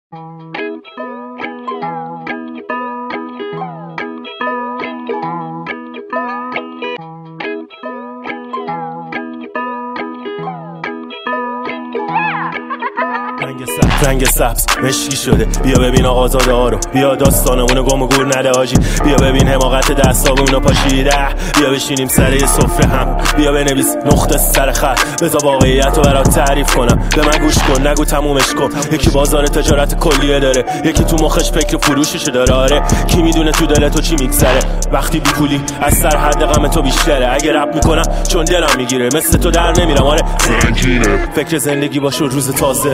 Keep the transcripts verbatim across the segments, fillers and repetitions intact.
رنگ سبز مشکی شده، بیا ببین آزاده ها رو، بیا داستانمونو گم و گور نده آجی، بیا ببین حماقت دستامونو پاشیده، بیا بشینیم سر یه سفره هم، بیا بنویس نقطه سر خط، بذار واقعیتو برات تعریف کنم، به من گوش کن نگو تمومش کن. یکی بازار تجارت کلیه داره، یکی تو مخش فکر فروشش داره، آره کی میدونه تو دل تو چی میگذره، وقتی بی پولی از سر حد غم تو بیشتره، اگه رپ میکنم چون دلم میگیره، مثل تو در نمیرم، آره فکر زندگی باشه روز تازه،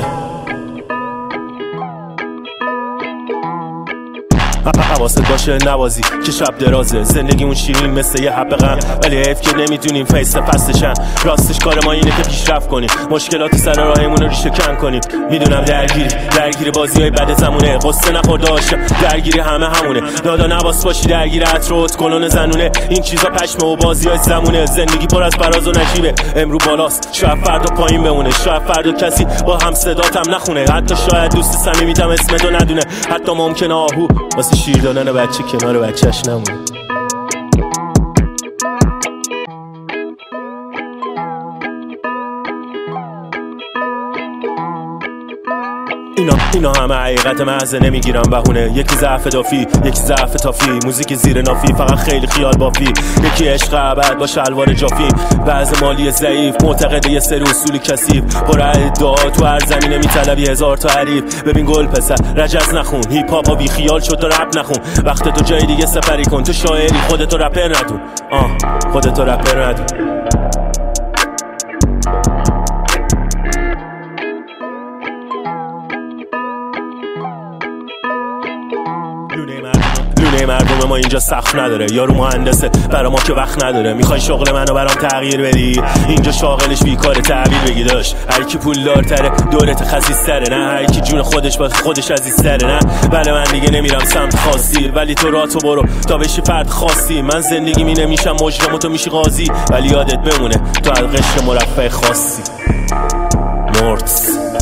حواست باشه نوازی که شب درازه، زندگیمون شیرین مثل یه حب غم، ولی حیف که نمیتونیم فیس فستشن، راستش کار ما اینه که پیشرفت کنیم، مشکلات سر راهمون رو ریشه کن کنیم. میدونم درگیری درگیری بازیای بد زمونه، قصه نخورده عاشق درگیری همه همونه، دادا نواس باشی درگیر عطرات کلون زنونه، این چیزا پشمه و بازیای زمونه، زندگی پر از فراز و نشیبه، امرو بالاست شاید فردا پایین بمونه، شاید فردا کسی با هم صداتم نخونه، حتی شاید دوست صمیمیتم اسمتو ندونه، حتی ممکنه آهو واسه شیر دادن بچه کنار بچهش نمونه. اینا اینا همه حقیقت محض، نمیگیرم بهونه، یکی ضعف دافی یکی ضعف تافی، موزیک زیر نافی فقط خیلی خیال بافی، یکی عشق ابد با شلوار جافی، بعض مالی ضعیف معتقد یه سری اصول کثیف، پر ادعا تو هر زمینه میطلبی هزار تا حریف، ببین گل پسر رجز نخون، هیپ هاپ بی خیال شد تو رپ نخون، وقت تو جای دیگه سپری کن، تو شاعری خودتو رپر ندون، آه خودتو رپر ندون. لونه مردم ما اینجا سخت نداره، یارو مهندسه برا ما که وقت نداره، میخوای شغل منو برام تغییر بدی، اینجا شاغلش بیکاره تعبیر بگی داشت، هر کی پولدارتره دولت خسیس‌تره، نه هر کی جون خودش با خودش عزیزتره، نه بله من دیگه نمیرم سمت خاصی، ولی تو راه تو برو تا بشی فرد خاصی، من زندگی می نمیشم مجرم و تو میشی قاضی، ولی یادت بمونه تو از قشر مرفه خاصی. مورتس